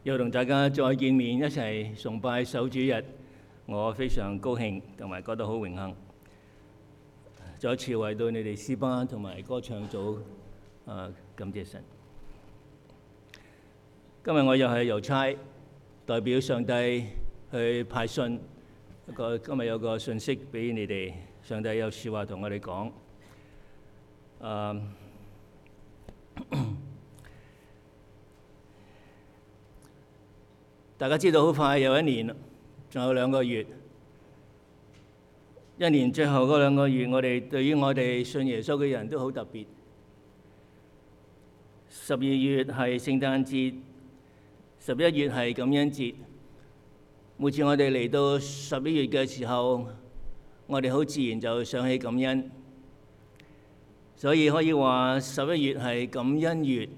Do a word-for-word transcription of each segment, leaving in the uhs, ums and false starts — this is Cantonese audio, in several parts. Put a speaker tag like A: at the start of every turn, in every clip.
A: 又同大家再見面，一齊崇拜首主日，我非常高興同埋覺得好榮幸，再一次為到你哋詩班同埋歌唱組啊感謝神。今日我又係郵差，代表上帝去派信，一個今日有個信息俾你哋，上帝有説話同我哋講。啊大家知道好快又一年，仲有兩個月。一年最後嗰兩個月，我哋對於我哋信耶穌嘅人都好特別。十二月係聖誕節，十一月係感恩節。每次我哋嚟到十一月嘅時候，我哋好自然就想起感恩，所以可以話十一月係感恩月。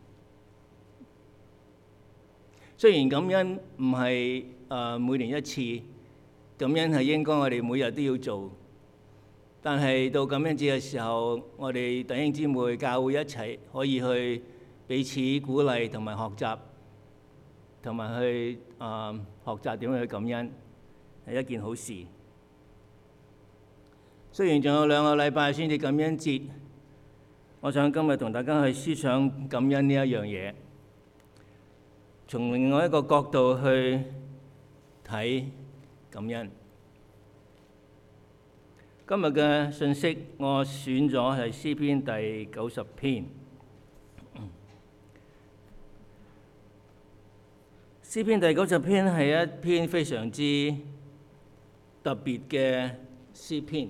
A: 雖然感恩唔係誒每年一次，感恩係應該我哋每日都要做，但係到感恩節嘅時候，我哋弟兄姊妹教會一齊可以去彼此鼓勵同埋學習，同埋去誒、呃、學習點樣去感恩，係一件好事。雖然仲有兩個禮拜先至感恩節，我想今日同大家去思想感恩呢一樣嘢。從另外一個角度去睇感恩。今日嘅信息我選咗係詩篇第九十篇。詩篇第九十篇係一篇非常之特別嘅詩篇。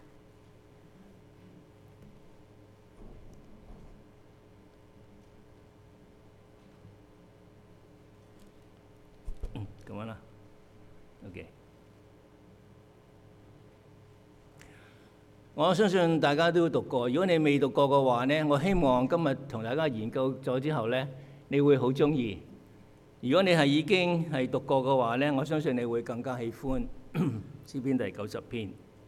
A: 咁樣啦 ，OK。我相信大家都讀過。如果你未讀過嘅話呢，我希望今日同大家研究咗之後呢，你會好中意。如果你係已經係讀過嘅話呢，我相信你會更加喜歡詩篇第九十篇。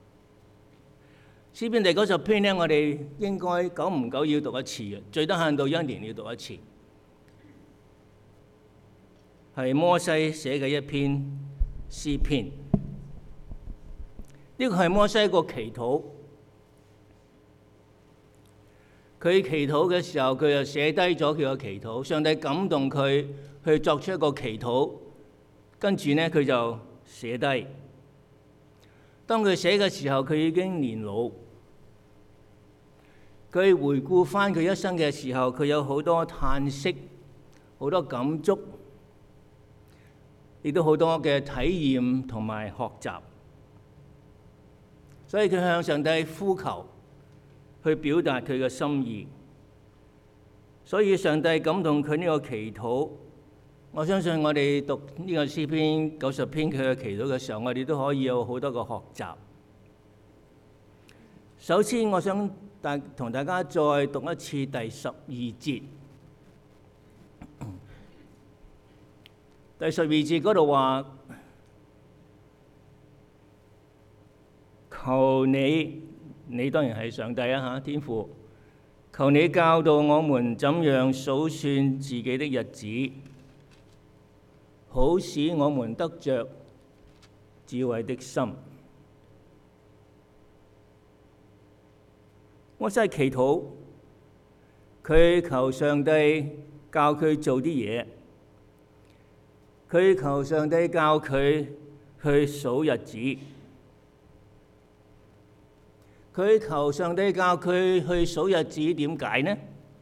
A: 詩篇第九十篇呢，我哋應該久唔久要讀一次嘅，最低限度一年要讀一次。係摩西寫嘅一篇詩篇，呢個係摩西一個祈禱。佢祈禱嘅時候，佢就寫低咗佢嘅祈禱。上帝感動佢去作出一個祈禱，跟住呢，佢就寫低。當佢寫嘅時候，佢已經年老。佢回顧返佢一生嘅時候，佢有好多嘆息，好多感觸。亦都好多嘅體驗同埋學習，所以佢向上帝呼求，去表達佢嘅心意。所以上帝感動佢呢個祈禱，我相信我哋讀呢個詩篇九十篇佢嘅祈禱嘅時候，我哋都可以有好多個學習。首先，我想大同大家再讀一次第十二節。第十二節嗰度話：求你，你當然係上帝啊嚇，天父，求你教導我們怎樣數算自己的日子，好使我們得着智慧的心。摩西祈禱，佢求上帝教佢做啲嘢。佢求上帝教佢去數日子，佢求上帝教佢去數日子，點解呢？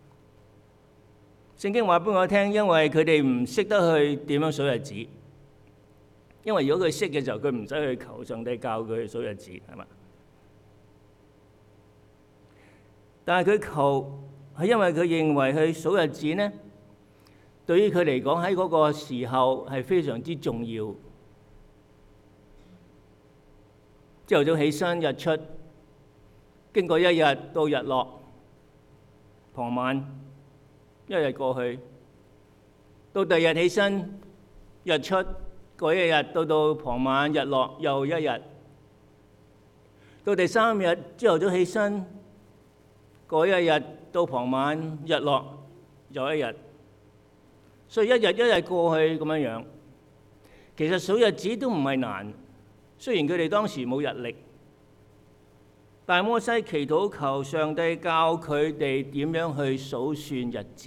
A: 聖經話俾我聽，因為佢哋唔識得去點樣數日子。因為如果佢識嘅時候，佢唔使去求上帝教佢去數日子，係嘛？但係佢求係因為佢認為去數日子呢，對於佢嚟講喺嗰個時候係非常之重要。朝頭早起身，日出，經過一日到日落，傍晚一日過去，到第二日起身，日出，過一日到到傍晚日落又一日，到第三日朝頭早起身，過一日到傍晚日落又一日。 所以一日一日過去咁樣樣。其實數日子都唔係難，雖然佢哋當時冇日曆，但摩西祈禱求上帝教佢哋點樣去數算日子。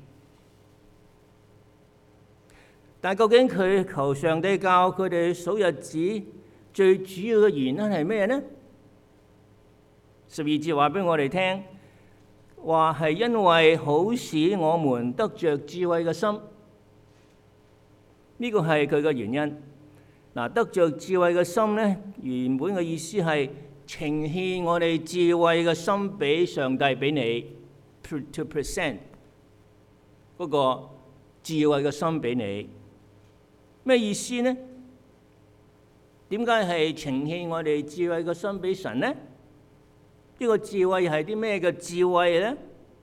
A: 但究竟佢求上帝教佢哋數日子最主要嘅原因係咩呢？十二節話俾我哋聽，話係因為好使我們得着智慧嘅心。呢個係佢嘅原因。嗱，得着智慧嘅心咧，原本嘅意思係呈獻我哋智慧嘅心俾上帝，俾你 to present 嗰個智慧嘅心俾你。咩意思呢？點解係呈獻我哋智慧嘅心俾神呢？呢個智慧係啲咩嘅智慧呢？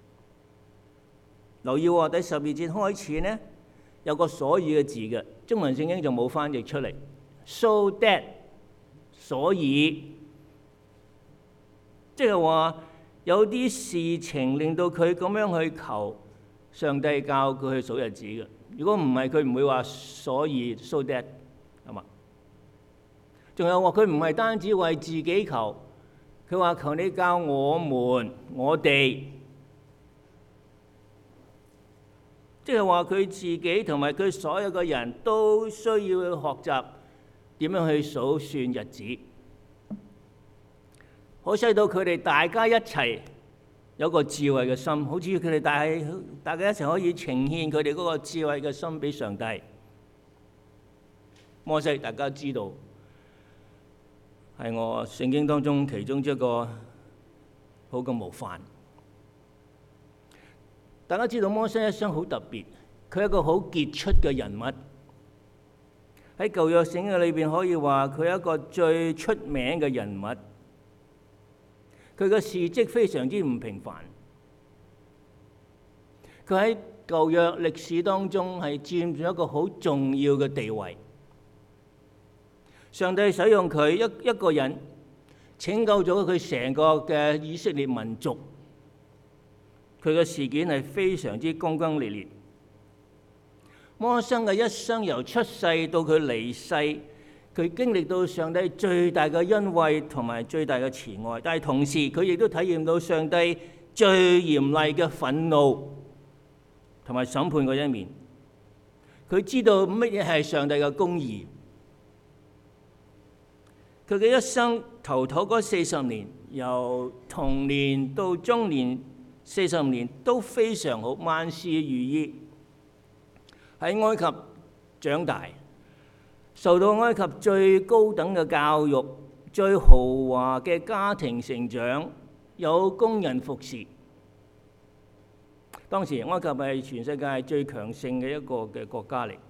A: 留意喎，第十二節開始呢，有個所以嘅字嘅，中文聖經就冇翻譯出嚟。So that 所以，即係話有啲事情令到佢咁樣去求上帝教佢去數日子嘅。如果唔係，佢唔會話所以 so that 係嘛？仲有話佢唔係單止為自己求，佢話求你教我們我哋，即係話佢自己同埋佢所有嘅人都需要去學習點樣去數算日子，好使到佢哋大家一齊有個智慧嘅心，好似佢哋大大家一齊可以呈獻佢哋嗰個智慧嘅心俾上帝。摩西大家知道係我聖經當中其中一個好嘅模範。大家知道摩西一生好特別，佢係一個好傑出嘅人物。喺舊約聖經裏邊可以話佢係一個最出名嘅人物。佢嘅事蹟非常之唔平凡。佢喺舊約歷史當中係佔住一個好重要嘅地位。上帝使用佢一一個人拯救咗佢成個嘅以色列民族。佢嘅事件係非常之轟轟烈烈。摩西嘅一生由出世到佢離世，佢經歷到上帝最大嘅恩惠同埋最大嘅慈愛，但係同時佢亦都體驗到上帝最嚴厲嘅憤怒同埋審判嗰一面。佢知道乜嘢係上帝嘅公義。佢嘅一生頭頭嗰四十年，由童年到中年四十年都非常好，萬事如意。喺埃及長大，受到埃及最高等嘅教育，最豪華嘅家庭成長，有工人服侍。當時埃及係全世界最強盛嘅一個嘅國家嚟。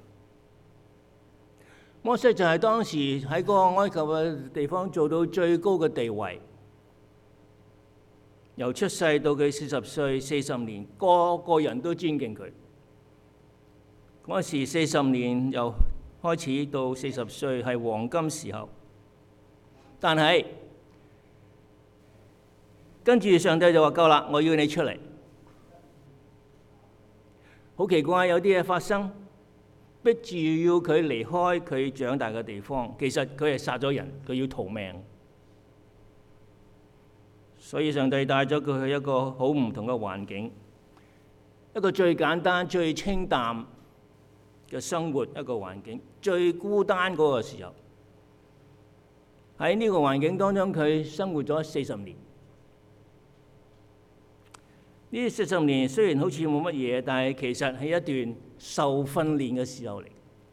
A: 摩西就係當時喺嗰個埃及嘅地方做到最高嘅地位。由出世到佢四十歲，四十年，個個人都尊敬佢。嗰時四十年由開始到四十歲係黃金時候，但係跟住上帝就話夠啦，我要你出嚟。好奇怪，有啲嘢發生，逼住要佢離開佢長大嘅地方。其實佢係殺咗人，佢要逃命。所以上帝帶咗佢去一個好唔同嘅環境，一個最簡單、最清淡嘅生活，一個環境，最孤單嗰個時候。喺呢個環境當中，佢生活咗四十年。呢四十年雖然好似冇乜嘢，但係其實係一段受訓練嘅時候嚟。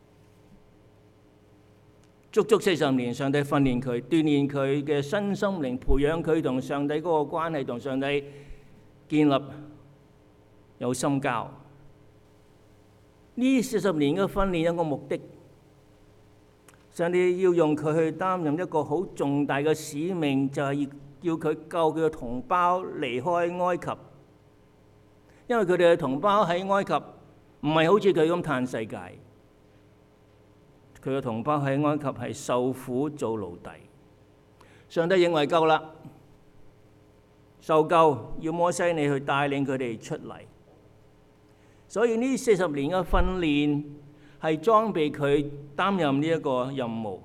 A: 足足四十年，上帝訓練佢、鍛鍊佢嘅身心靈，培養佢同上帝嗰個關係，同上帝建立有深交。呢四十年嘅訓練有個目的，上帝要用佢去擔任一個好重大嘅使命，就係要佢救佢嘅同胞離開埃及。因為佢哋嘅同胞喺埃及唔係好似佢咁嘆世界，佢嘅同胞喺埃及係受苦做奴隸。上帝認為夠啦，受夠，要摩西你去帶領佢哋出嚟。 所以呢四十年嘅訓練係裝備佢擔任呢一個任務。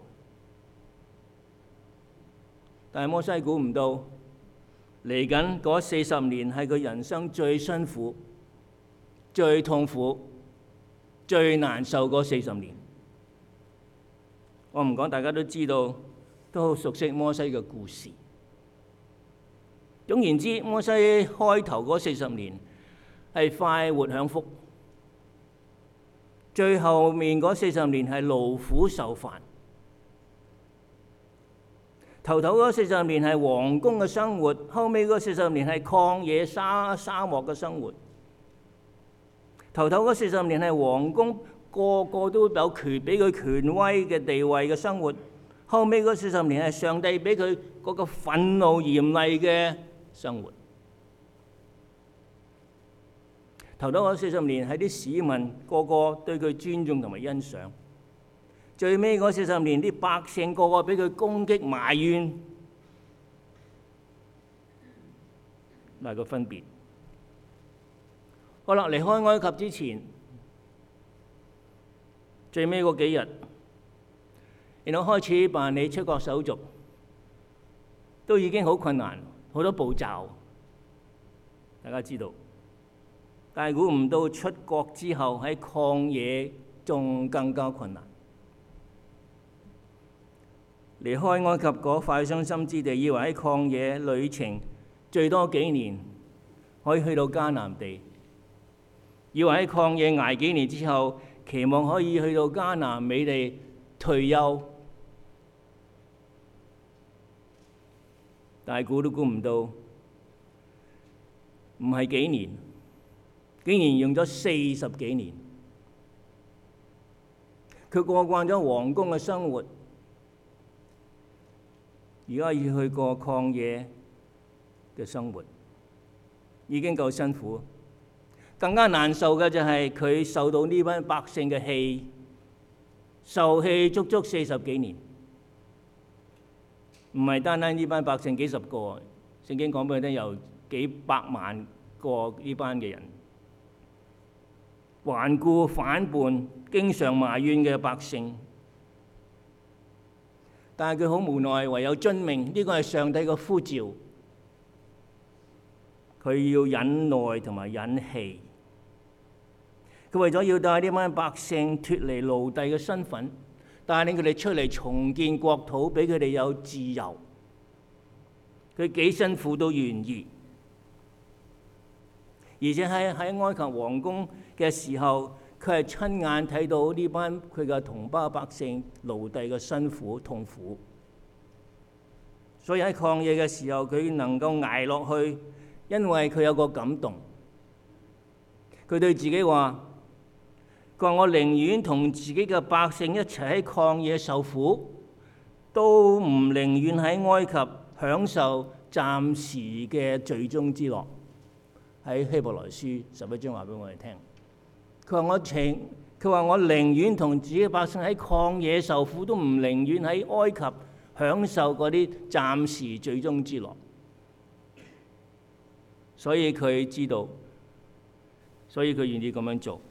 A: 但係摩西估唔到，嚟緊嗰四十年係佢人生最辛苦、最痛苦、最難受嗰四十年。我唔講，大家都知道，都好熟悉摩西嘅故事。總言之，摩西開頭嗰四十年係快活享福，最後面嗰四十年係勞苦受煩。頭頭嗰四十年係皇宮嘅生活，後尾嗰四十年係曠野沙沙漠嘅生活。頭頭嗰四十年係皇宮，個個都有權俾佢權威嘅地位嘅生活，後尾嗰四十年係上帝俾佢嗰個憤怒嚴厲嘅生活。頭頭嗰四十年係啲市民個個對佢尊重同埋欣賞，最尾嗰四十年啲百姓個個俾佢攻擊埋怨，嗱個分別。好啦，離開埃及之前，最尾嗰幾日，然後開始辦理出國手續，都已經好困難，好多步驟，大家知道。但係估唔到出國之後喺曠野仲更加困難。離開埃及嗰塊傷心之地，以為喺曠野旅程最多幾年可以去到迦南地，以為喺曠野捱幾年之後，期望可以去到迦南美地退休，但係估都估唔到，唔係幾年，竟然用咗四十幾年。佢過慣咗皇宮嘅生活，而家要去過曠野嘅生活，已經夠辛苦。更加難受嘅就係佢受到呢班百姓嘅氣，受氣足足四十幾年。唔係單單呢班百姓幾十個，聖經講俾佢聽有幾百萬個呢班嘅人，頑固反叛、經常埋怨嘅百姓。但係佢好無奈，唯有遵命，呢個係上帝嘅呼召。佢要忍耐同埋忍氣。佢為咗要帶呢班百姓脫離奴隸嘅身份，帶領佢哋出嚟重建國土，俾佢哋有自由。佢幾辛苦都願意。而且喺喺埃及皇宮嘅時候，佢係親眼睇到呢班佢嘅同胞百姓奴隸嘅辛苦痛苦。所以喺曠野嘅時候，佢能夠捱落去，因為佢有個感動。佢對自己話：佢話我寧願同自己嘅百姓一齊喺曠野受苦，都唔寧願喺埃及享受暫時嘅罪中之樂。喺希伯來書十一章話俾我哋聽，佢話我情，佢話我寧願同自己百姓喺曠野受苦，都唔寧願喺埃及享受嗰啲暫時罪中之樂。所以佢知道，所以佢願意咁樣做。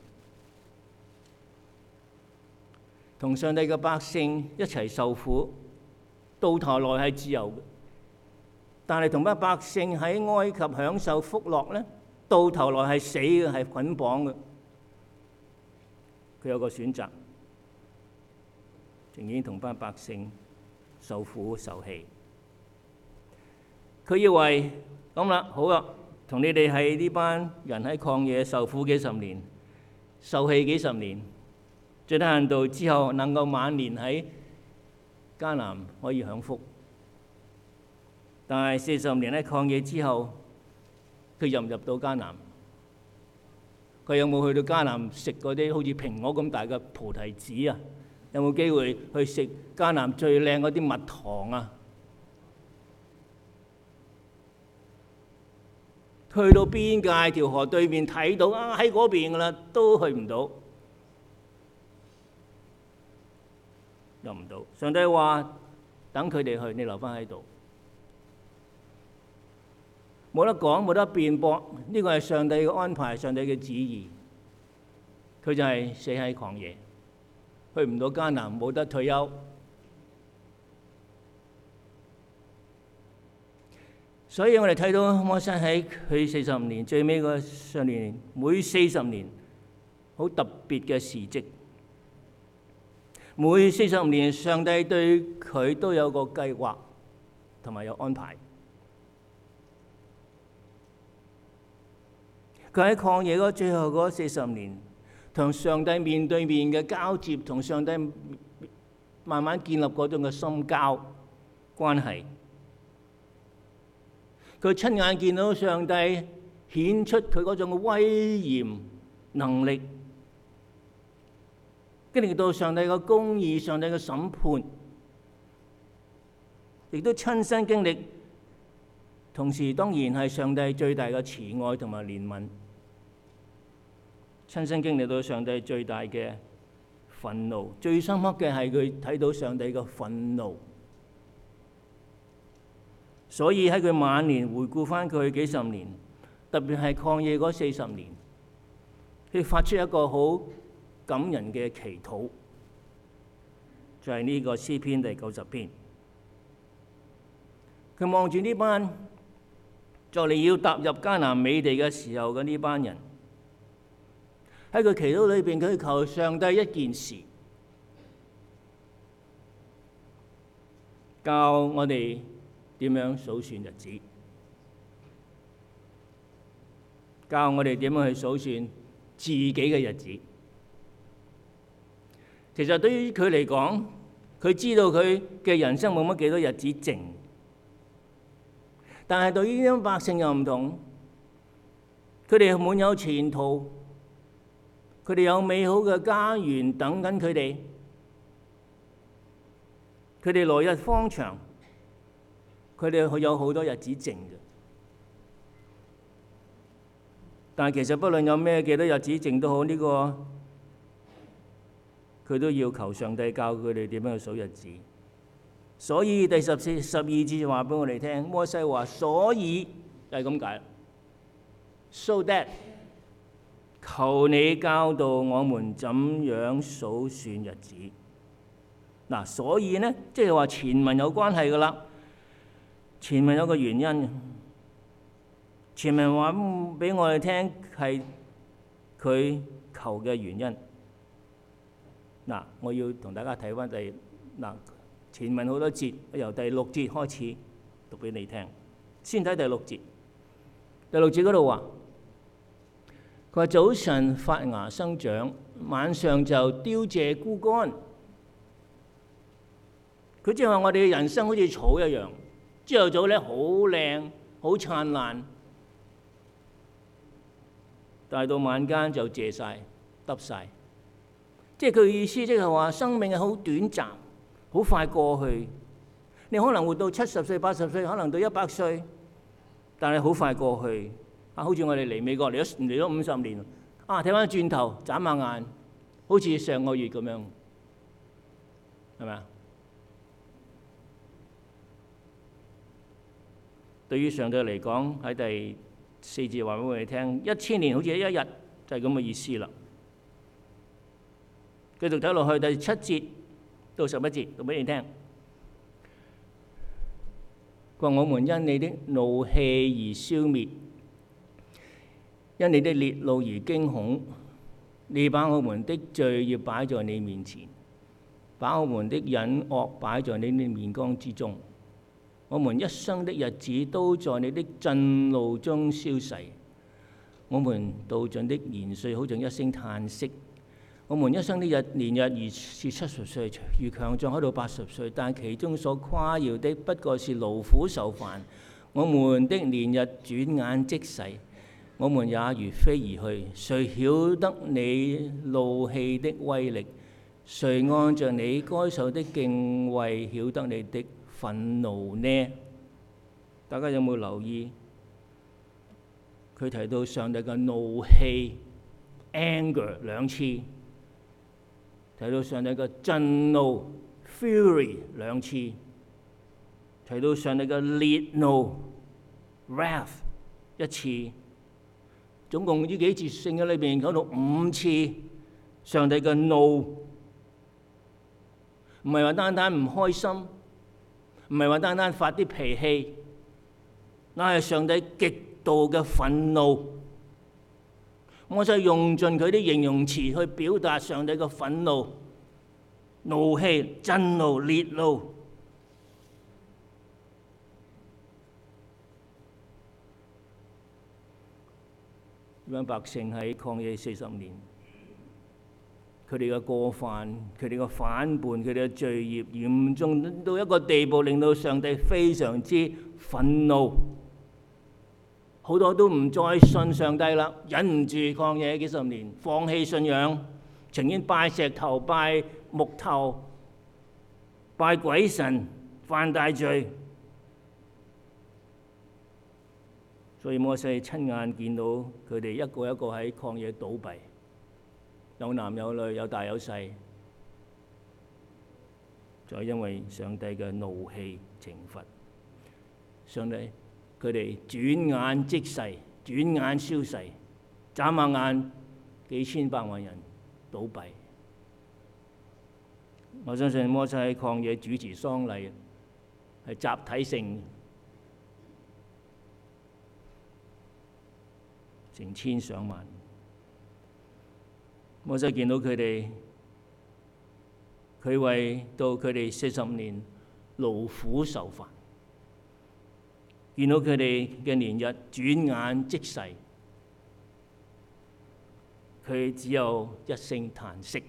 A: 同上帝嘅百姓一齊受苦，到頭來係自由嘅。但係同班百姓喺埃及享受福樂咧，到頭來係死嘅，係捆綁嘅。佢有個選擇，情願同班百姓受苦受氣。佢以為咁啦，好啦，同你哋係呢班人喺曠野受苦幾十年，受氣幾十年。最低限度之後能夠晚年喺迦南可以享福，但係四十年喺曠野之後，佢入唔入到迦南？佢有冇去到迦南食嗰啲好似蘋果咁大嘅菩提子啊？有冇機會去食迦南最靚嗰啲蜜糖啊？去到邊界條河對面睇到啊，喺嗰邊噶啦，都去唔到。入唔到，上帝話等佢哋去，你留翻喺度，冇得講，冇得辯駁，呢個係上帝嘅安排，上帝嘅旨意。 佢就係死喺曠野，去唔到迦南，冇得退休。所以我哋睇到摩西喺佢四十年最尾嗰十年，每四十年好特別嘅事蹟。每四十年，上帝對佢都有個計劃同埋有安排。佢喺曠野嗰最後嗰四十年，同上帝面對面嘅交接，同上帝慢慢建立嗰種嘅深交關係。佢親眼見到上帝顯出佢嗰種嘅威嚴能力，經歷到上帝嘅公義、上帝嘅審判，亦都親身經歷。同時當然係上帝最大嘅慈愛同埋憐憫，親身經歷到上帝最大嘅憤怒。最深刻嘅係佢睇到上帝嘅憤怒。所以喺佢晚年回顧翻佢幾十年，特別係曠野嗰四十年，佢發出一個好感人嘅祈禱，就係呢個詩篇第九十篇。佢望住呢班就嚟要踏入迦南美地嘅時候嘅呢班人，喺佢祈禱裏邊，佢求上帝一件事，教我哋點樣數算日子，教我哋點樣去數算自己嘅日子。其實對於佢嚟講，佢知道佢嘅人生冇乜幾多日子剩，但係對於呢啲百姓又唔同，佢哋滿有前途，佢哋有美好嘅家園等緊佢哋，佢哋來日方長。佢哋有好多日子剩嘅，但係其實不論有咩幾多日子剩都好，呢個佢都要求上帝教佢哋點樣去數日子。所以第十四、十二節就話俾我哋聽，摩西話：所以就係咁解。So that 求你教導我們怎樣數算日子。嗱，所以呢，即係話前文有關係噶啦。前面有個原因，前面話俾我哋聽係佢求嘅原因。嗱，我要同大家睇翻第嗱前面好多節，由第六節開始讀俾你聽。先睇第六節，第六節嗰度話：佢話早晨發芽生長，晚上就凋謝枯乾。佢即係話我哋嘅人生好似草一樣。朝頭早咧好靚好燦爛，但係到晚間就謝晒耷晒。即係佢嘅意思，即係話生命係好短暫，好快過去。你可能活到七十歲、八十歲，可能到一百歲，但係好快過去。啊，好似我哋嚟美國嚟咗嚟咗五十年，啊睇翻轉頭眨下眼，好似上個月咁樣，係咪啊？對於上帝嚟講，喺第四節話俾我哋聽，一千年好似一日，就係咁嘅意思啦。繼續睇落去第七節到十一節，讀俾你聽。佢話：我們因你的怒氣而消滅，因你的烈怒而驚恐。你把我們的罪孽擺在你面前，把我們的隱惡擺在你的面光之中。我們一生的日子都在你的震怒中消逝，我們度盡的年歲好像一聲嘆息。我們一生的日年日如是七十歲，如強壯開到八十歲，但其中所誇耀的不過是勞苦受煩。我們的年日轉眼即逝，我們也如飛而去。誰曉得你怒氣的威力？誰按着你該受的敬畏曉得你的憤怒呢？大家有冇留意？佢提到上帝嘅怒氣 anger 兩次，提到上帝嘅震怒 fury 兩次，提到上帝嘅烈怒 wrath 一次，總共呢幾節聖經裏邊講到五次上帝嘅怒唔係話單單唔開心，唔係話單單發啲脾氣，那係上帝極度嘅憤怒。摩西用盡佢啲形容詞去表達上帝嘅憤怒、怒氣、震怒、烈怒。呢班百姓喺曠野四十年，佢哋嘅過犯、佢哋嘅反叛、佢哋嘅罪孽嚴重到一個地步，令到上帝非常之憤怒。好多都唔再信上帝啦，忍唔住曠野幾十年，放棄信仰，情願拜石頭、拜木頭、拜鬼神，犯大罪。所以摩西親眼見到佢哋一個一個喺曠野倒斃，有男有女，有大有細，就係因為上帝嘅怒氣懲罰。上帝佢哋轉眼即逝，轉眼消逝，眨下眼幾千百萬人倒斃。我相信摩西喺曠野主持喪禮係集體性，成千上萬。摩西見到佢哋，佢為到佢哋四十年勞苦受煩，見到佢哋嘅年日轉眼即逝，佢只有一聲嘆息。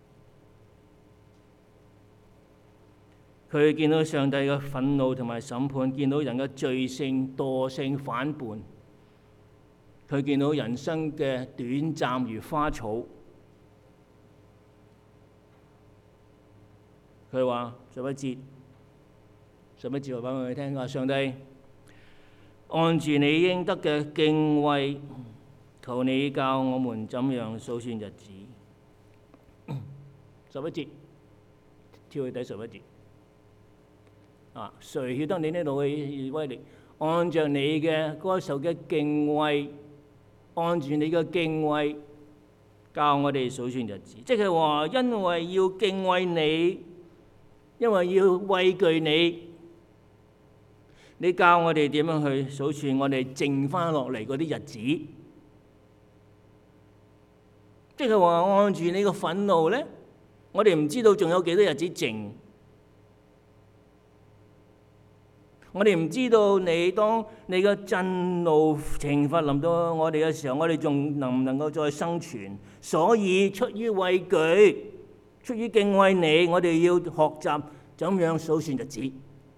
A: 佢見到上帝嘅憤怒同埋審判，見到人嘅罪性、惰性、反叛。佢見到人生嘅短暫如花草。佢話十一節，十一節話俾我哋聽，話上帝按住你應得嘅敬畏，求你教我們怎樣數算日子。十一節，跳去第十一節。啊！誰曉得你呢度嘅威力？按著你嘅嗰受嘅敬畏，按住你嘅敬畏，教我哋數算日子。即係話，因為要敬畏你，因為要畏懼你，你教我哋點樣去數算我哋剩翻落嚟嗰啲日子。即係話，按住你嘅憤怒咧，我哋唔知道仲有幾多日子剩。我哋唔知道你當你嘅震怒懲罰臨到我哋嘅時候，我哋仲能唔能夠再生存？所以出於畏懼，出於敬畏你，我哋要學習怎樣數算日子，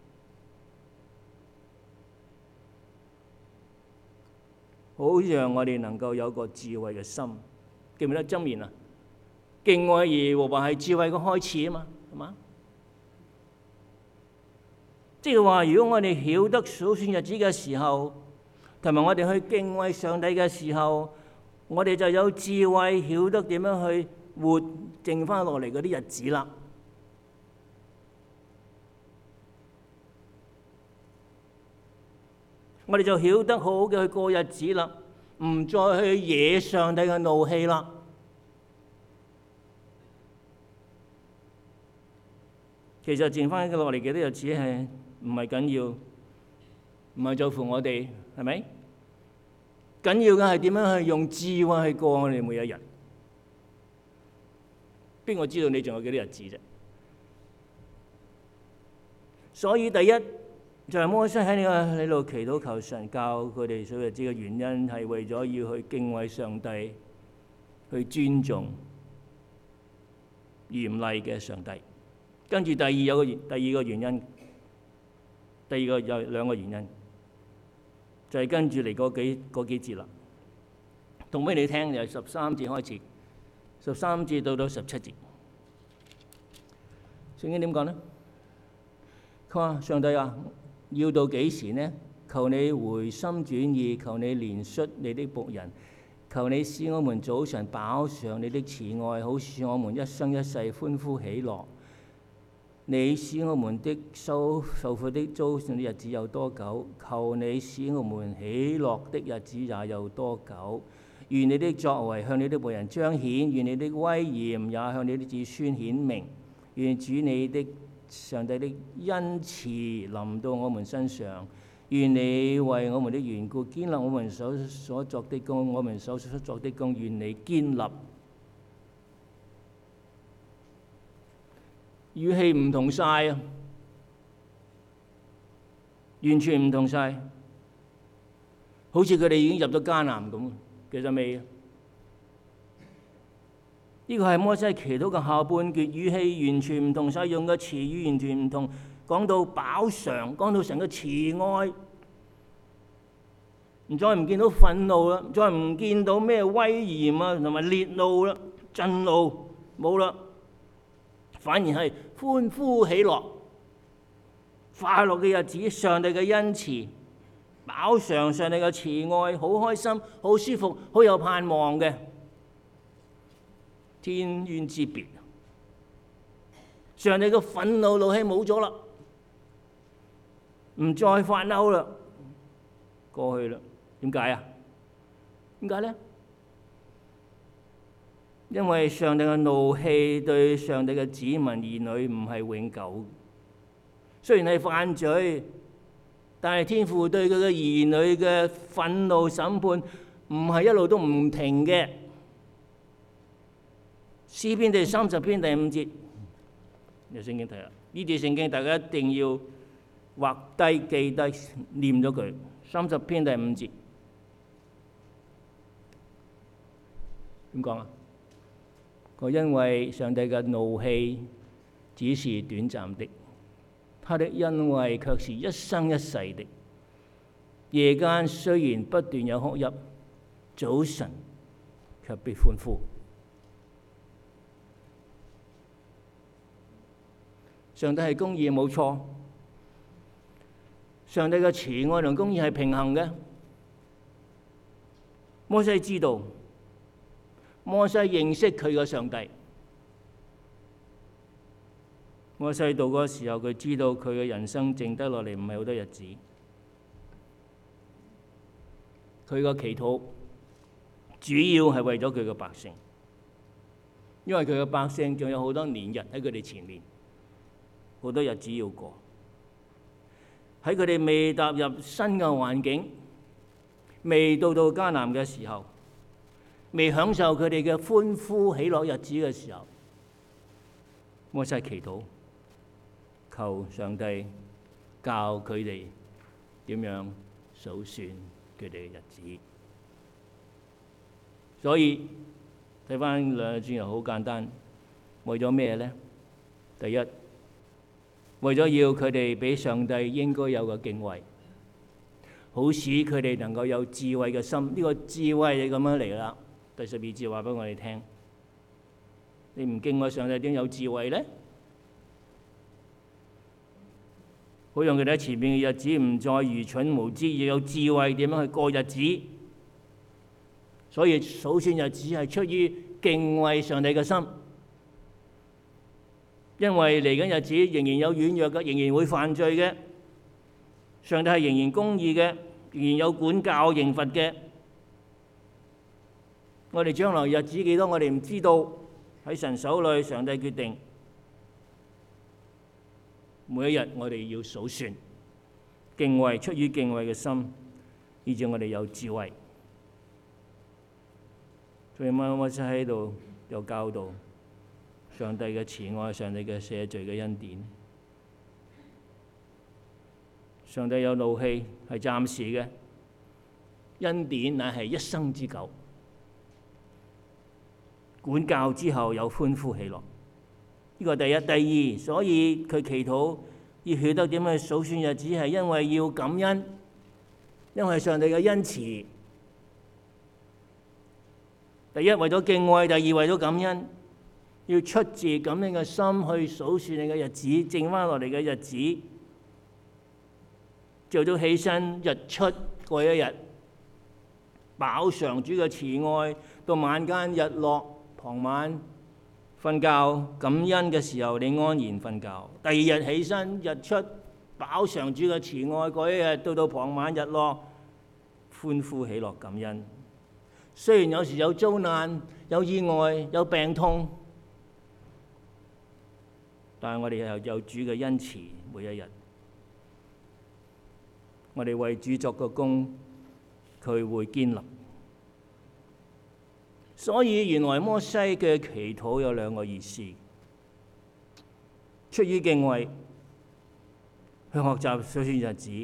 A: 好讓我哋能夠有個智慧嘅心。記唔記得箴言啊？敬畏耶和華係智慧嘅開始啊嘛，係嘛？即係話，如果我哋曉得數算日子嘅時候，同埋我哋去敬畏上帝嘅時候，我哋就有智慧曉得點樣去活剩翻落嚟嗰啲日子啦。我哋就曉得好好嘅去過日子啦，唔再去惹上帝嘅怒氣啦。其實剩翻落嚟幾多日子係唔係緊要，唔係在乎我哋，係咪？緊要嘅係點樣去用智慧去過我哋每一日。邊個知道你仲有幾多日子啫？所以第一就係摩西喺呢個喺度祈禱求神教佢哋數日子嘅原因，係為咗要去敬畏上帝，去尊重嚴厲嘅上帝。跟住第二有個第二個原因。第二個有兩個原因，就係、是、跟住嚟嗰幾嗰幾節啦。讀俾你聽，由十三節開始，十三節到到十七節。聖經點講呢？佢話：上帝啊，要到幾時呢？求你回心轉意，求你憐恤你的僕人，求你使我們早晨飽嘗你的慈愛，好使我們一生一世歡呼喜樂。你使我們的受受苦的遭受的日子有多久？求你使我們喜樂的日子也有多久？ 願你的作為向你的僕人彰顯，願你的威嚴也向你的子孫顯明。願主你的上帝的恩慈臨到我們身上。願你為我們的緣故堅立我們所所作的工，我們所所作的工，願你堅立。語氣唔同晒啊，完全唔同晒，好似佢哋已經入咗迦南咁。其實未啊，呢個係摩西祈禱嘅下半段，語氣完全唔同晒，用嘅詞語完全唔同。講到飽嘗，講到神嘅慈愛，唔再唔見到憤怒啦，再唔見到咩威嚴啊同埋烈怒啦、震怒冇啦，反而係歡呼喜樂、快樂嘅日子，上帝嘅恩慈，飽嘗上帝嘅慈愛，好開心、好舒服、好有盼望嘅天淵之別。上帝嘅憤怒怒氣冇咗啦。唔再發嬲啦，過去啦。點解啊？點解咧？因為上帝嘅怒氣對上帝嘅子民兒女唔係永久。雖然係犯罪，但係天父對佢嘅兒女嘅憤怒審判唔係一路都唔停嘅。詩篇第三十篇第五節，有聖經睇啦。呢段聖經大家一定要畫低記低念咗佢。三十篇第五節點講啊？佢因為上帝嘅怒氣只是短暫的，他的恩惠卻是一生一世的。夜間雖然不斷有哭泣，早晨卻必歡呼。上帝係公義冇錯。上帝嘅慈愛同公義係平衡嘅。摩西知道，摩西認識佢嘅上帝。摩西到嗰時候，佢知道佢嘅人生剩得落嚟唔係好多日子。佢嘅祈禱主要係為咗佢嘅百姓，因為佢嘅百姓仲有好多年日喺佢哋前面，好多日子要過。喺佢哋未踏入新嘅環境，未到到迦南嘅時候，未享受佢哋嘅歡呼喜樂日子嘅時候，摩西祈禱，求上帝教佢哋點樣數算佢哋嘅日子。所以睇返兩個轉頭好簡單，為咗咩咧？第一，為咗要佢哋俾上帝應該有嘅敬畏，好使佢哋能夠有智慧嘅心。呢個智慧就咁樣嚟啦。第十二節話俾我哋聽：你唔敬畏上帝，點有智慧咧？好讓佢哋喺前面嘅日子唔再愚蠢無知，要有智慧點樣去過日子。所以數算日子係出於敬畏上帝嘅心。因為嚟緊日子仍然有軟弱嘅，仍然會犯罪嘅。上帝係仍然公義嘅，仍然有管教刑罰嘅。我哋將來日子幾多，我哋唔知道，喺神手裏，上帝決定。每一日我哋要數算，敬畏，出於敬畏嘅心，以致我哋有智慧。所以摩西喺度有教導。上帝嘅慈愛，上帝嘅赦罪嘅恩典。上帝有怒氣係暫時嘅，恩典乃係一生之久。管教之後有歡呼喜樂，呢個第一。第二，所以佢祈禱要曉得點去數算日子，係因為要感恩，因為上帝嘅恩慈。第一為咗敬畏，第二為咗感恩。要出自咁樣嘅心去數算你嘅日子，剩翻落嚟嘅日子，朝早起身日出過一日，飽嘗主嘅慈愛，到晚間日落傍晚瞓覺感恩嘅時候，你安然瞓覺。第二日起身日出飽嘗主嘅慈愛，嗰一日到到傍晚日落歡呼喜樂感恩。 雖然有時有遭難、有意外、有病痛，但係我哋又有主嘅恩慈，每一日，我哋為主作個工，佢會堅立。所以原來摩西嘅祈禱有兩個意思：出於敬畏，去學習數算日子；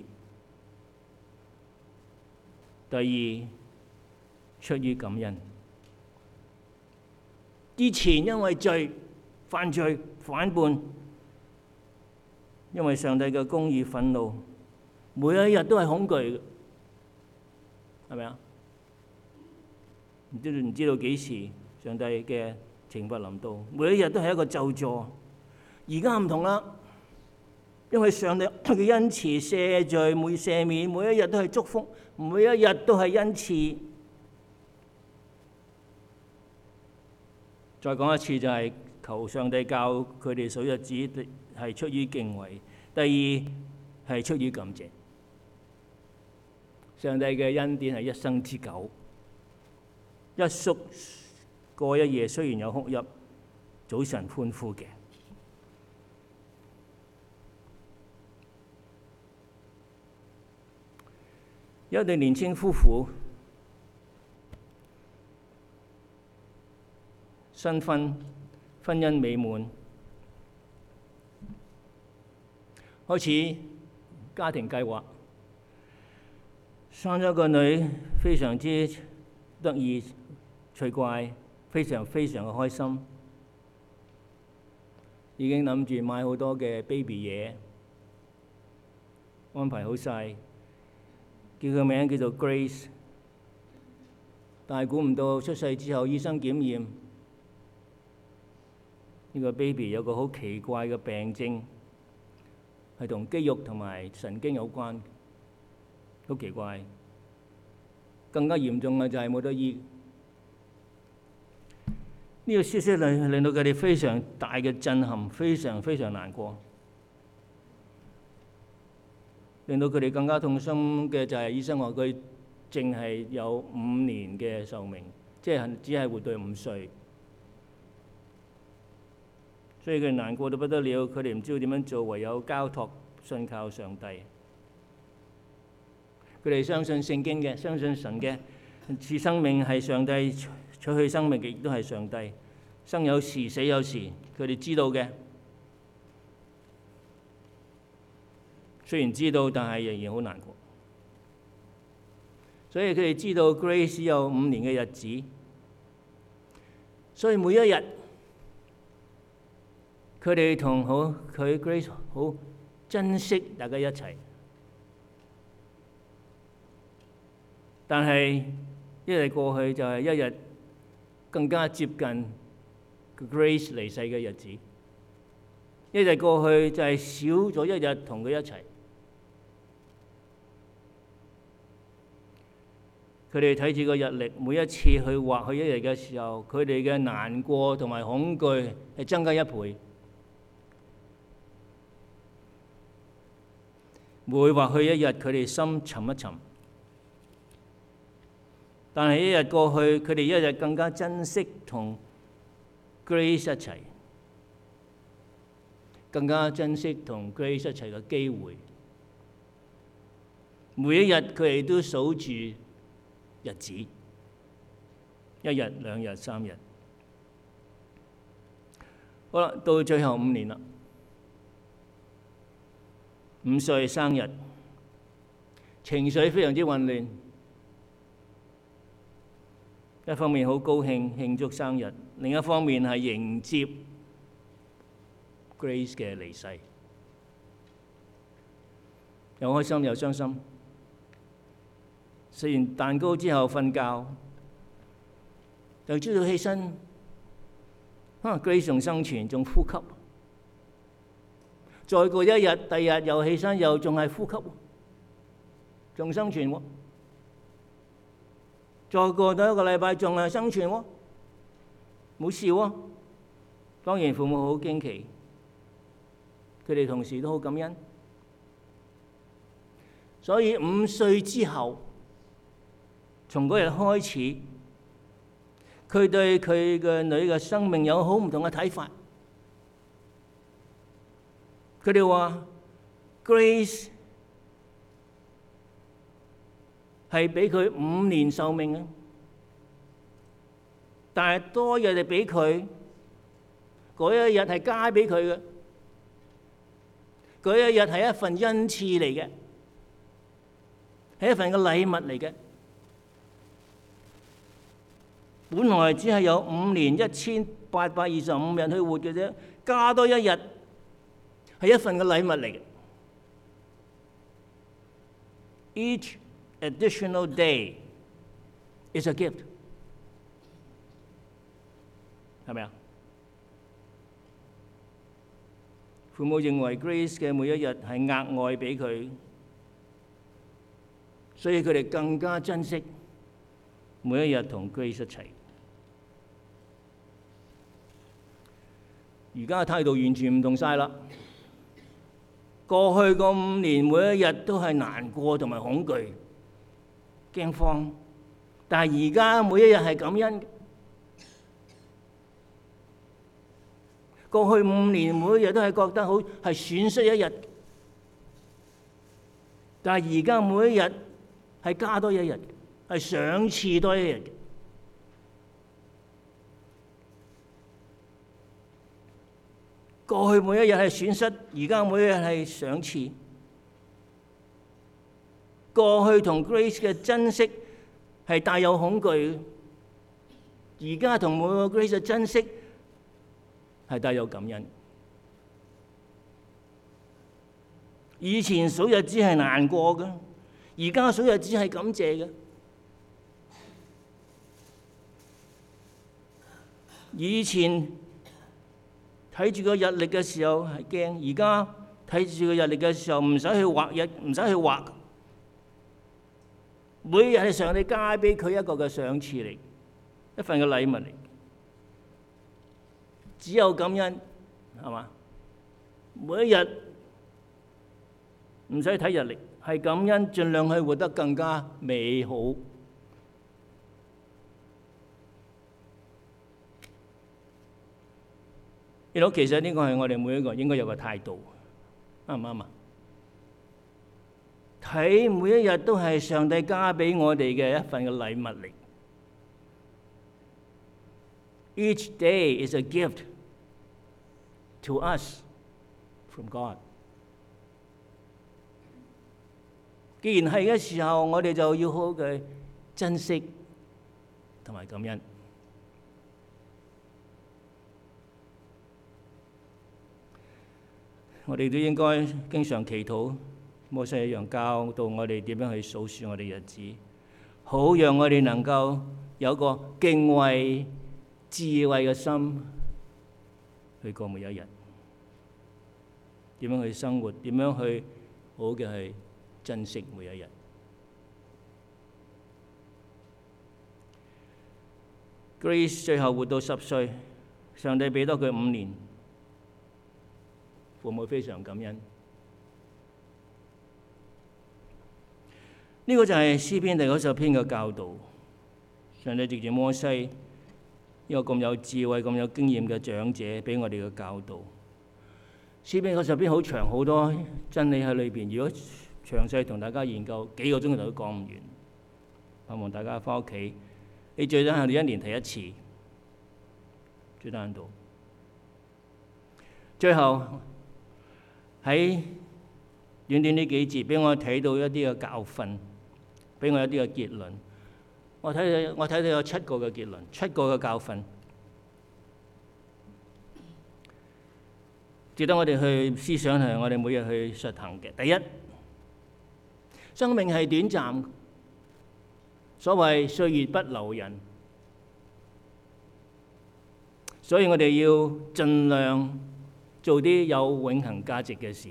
A: 第二，出於感恩。之前因為罪、犯罪、反叛，因為上帝嘅公義憤怒，每一日都係恐懼嘅，係咪啊？唔知唔知道幾時上帝嘅懲罰臨到，每一日都係一個咒詛。而家唔同啦，因為上帝嘅恩慈赦罪、每赦免，每一日都係祝福，每一日都係恩慈。再講一次，就係求上帝教佢哋數日子係出於敬畏，第二係出於感謝。上帝嘅恩典係一生之久。一宿過一夜，雖然有哭泣，早晨歡呼嘅。有一對年輕夫婦，新婚，婚姻美滿，開始家庭計劃，生咗個女，非常之得意趣怪，非常非常嘅開心，已經諗住買好多嘅 baby 嘢，安排好晒，叫佢名叫做 Grace。但係估唔到出世之後，醫生檢驗呢個 baby 有個好奇怪嘅病症，係同肌肉同埋神經有關，好奇怪。更加嚴重嘅就係冇得醫。呢個消息令令到佢哋非常大嘅震撼，非常非常難過。令到佢哋更加痛心嘅就係醫生話佢淨係有五年嘅壽命，即係只係活到五歲。所以佢哋難過到不得了，佢哋唔知道點樣做，唯有交託信靠上帝。佢哋相信聖經嘅，相信神嘅，賜生命係上帝，取去生命嘅亦都係上帝。生有時，死有時，佢哋知道嘅。雖然知道，但係仍然好難過。所以佢哋知道 Grace 有五年嘅日子，所以每一日佢哋同好佢 Grace 好珍惜大家一齊。但係一日過去就係一日更加接近 Grace 離世嘅日子，一日過去就係少咗一日同佢一齊。佢哋睇住個日曆，每一次去畫去一日嘅時候，佢哋嘅難過同埋恐懼係增加一倍。每畫去一日，佢哋心沉一沉。但係一日過去，佢哋一日更加珍惜同 Grace 一齊，更加珍惜同 Grace 一齊嘅機會。每一日佢哋都數住日子，一日、兩日、三日。好啦，到最後五年啦，五歲生日，情緒非常之混亂。一方面好高興慶祝生日，另一方面係迎接 Grace 嘅離世，又開心又傷心。食完蛋糕之後瞓覺，就朝早起身，啊 Grace 仲生存，仲呼吸。再過一日，第二日又起身，又仲係呼吸，仲生存喎。再過多一個禮拜，仲係生存喎，冇事喎。當然父母好驚奇，佢哋同時都好感恩。所以五歲之後，從嗰日開始， 佢對佢嘅女嘅生命有好唔同嘅睇法。佢哋話 Grace 係俾佢五年壽命啊，但係多日就俾佢嗰一日係加俾佢嘅，嗰一日係一份恩賜嚟嘅，係一份嘅禮物嚟嘅。本來只係有五年一千八百二十五日去活嘅啫，加多一日係一份嘅禮物嚟嘅。Each additional day is a gift， 係咪啊？父母認為 Grace 嘅每一日係額外俾佢，所以佢哋更加珍惜每一日同 Grace 一齊。而家嘅態度完全唔同晒啦。過去嗰五年每一日都係難過同埋恐懼、驚慌，但係而家每一日係感恩。過去五年每一日都係覺得好係損失一日，但係而家每一日係加多一日，係賞賜多一日。過去每一日係損失，而家每一日係賞賜。過去同 Grace 嘅珍惜係帶有恐懼，而家同每個 Grace 嘅珍惜係帶有感恩。以前數日子係難過嘅，而家數日子係感謝嘅。以前睇住個日曆嘅時候係驚，而家睇住個日曆嘅時候唔使去畫日，唔使去畫。每日係上帝加俾佢一個嘅賞賜嚟，一份嘅禮物嚟。只有感恩，係嘛？每一日唔使睇日曆，係感恩，盡量去活得更加美好。你諗，其實呢個係我哋每一個應該有個態度，啱唔啱啊？睇每一日都係上帝加俾我哋嘅一份嘅禮物嚟。Each day is a gift to us from God。既然係嘅時候，我哋就要好好嘅珍惜同埋感恩。我哋都應該經常祈禱，摩西一樣教導我哋點樣去數算我哋日子，好讓我哋能夠有個敬畏、智慧嘅心去過每一日。點樣去生活？點樣去好嘅去珍惜每一日？Grace 最後活到十歲，上帝俾多佢五年。父母非常感恩，呢、這個就係詩篇第九十篇嘅教導。上帝藉住摩西一個咁有智慧、咁有經驗嘅長者，俾我哋嘅教導。詩篇九十篇好長，好多真理喺裏邊。如果詳細同大家研究，幾個鐘頭都講唔完。盼望大家翻屋企，你最低限度一年睇一次，最低限度。最後。喺短短呢幾節，俾我睇到一啲嘅教訓，俾我一啲嘅結論。我睇到我睇到有七個嘅結論，七個嘅教訓，值得我哋去思想，係我哋每日去實行嘅。第一，生命係短暫，所謂歲月不留人，所以我哋要盡量做啲有永恆價值嘅事，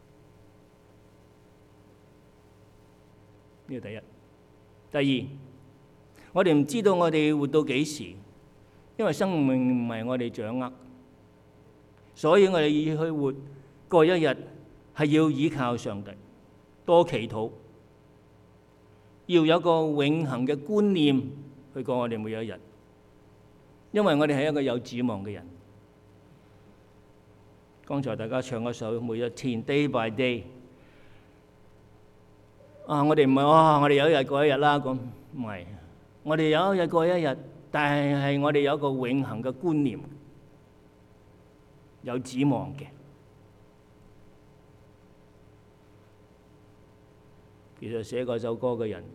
A: 呢個第一。第二，我哋唔知道我哋活到幾時，因為生命唔係我哋掌握，所以我哋要去活過一日，係要依靠上帝，多祈禱，要有個永恆嘅觀念去過我哋每一日。 因為我哋係一個有指望嘅人。剛才大家唱嗰首《每一天 Day by Day》啊，我哋唔係哇，我哋有一日過一日啦，咁唔係，我哋有一日過一日，但係係我哋有一個永恆嘅觀念，有指望嘅。其實寫嗰首歌嘅人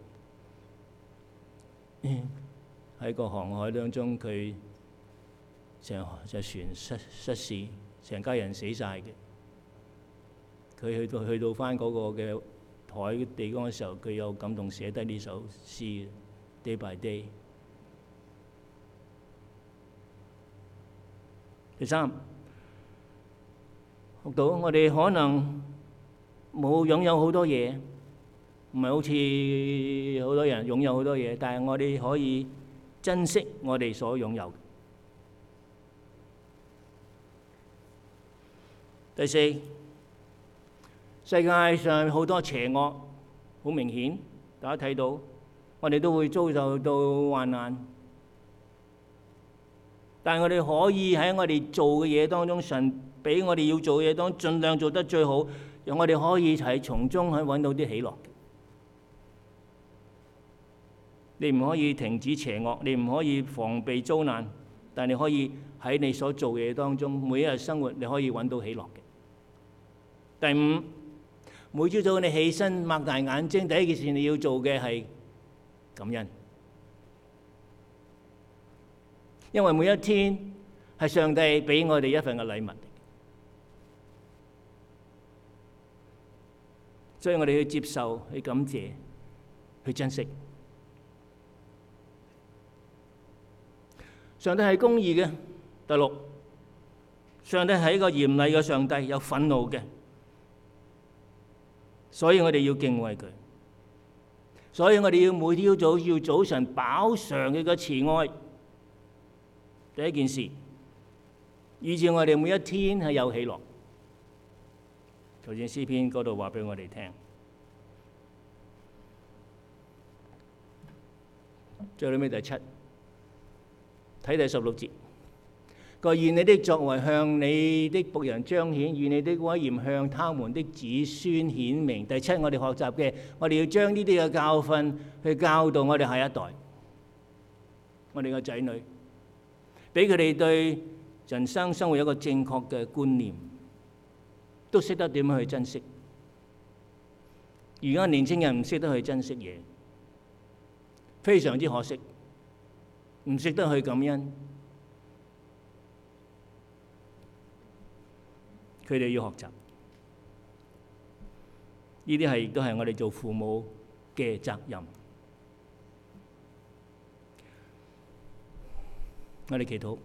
A: 喺個航海當中，佢成隻船失失事，成家人死晒嘅。佢去到去到翻嗰個嘅海地方嘅時候，佢有感動寫低呢首詩 Day by Day。第三，學到我哋可能冇擁有好多嘢，唔係好似好多人擁有好多嘢，但係我哋可以珍惜我哋所擁有。第四，世界上好多邪惡，好明顯，大家睇到，我哋都會遭受到患難。但係我哋可以喺我哋做嘅嘢當中，神俾我哋要做嘅嘢當中，盡量做得最好，讓我哋可以喺從中去揾到啲喜樂。你唔可以停止邪惡，你唔可以防備遭難，但你可以喺你所做嘅嘢當中，每一日生活你可以揾到喜樂嘅。第五，每朝早你起身擘大眼睛，第一件事你要做嘅係感恩，因為每一天係上帝俾我哋一份嘅禮物，所以我哋去接受、去感謝、去珍惜。上帝係公義嘅。第六，上帝係一個嚴厲嘅上帝，有憤怒嘅，所以我哋要敬畏佢。所以我哋要每朝早要早晨飽嘗佢嘅慈愛。第一件事，以致我哋每一天係有喜樂。頭先詩篇嗰度話俾我哋聽。最後尾第七，睇第十六節，個願你的作為向你的僕人彰顯，願你的威嚴向他們的子孫顯明。第七，我哋學習嘅，我哋要將呢啲嘅教訓去教導我哋下一代，我哋嘅仔女，俾佢哋對人生生活有一個正確嘅觀念，都識得點樣去珍惜。而家年輕人唔識得去珍惜嘢，非常之可惜，唔識得去感恩。佢哋要學習，呢啲係亦都係我哋做父母嘅責任。我哋祈禱。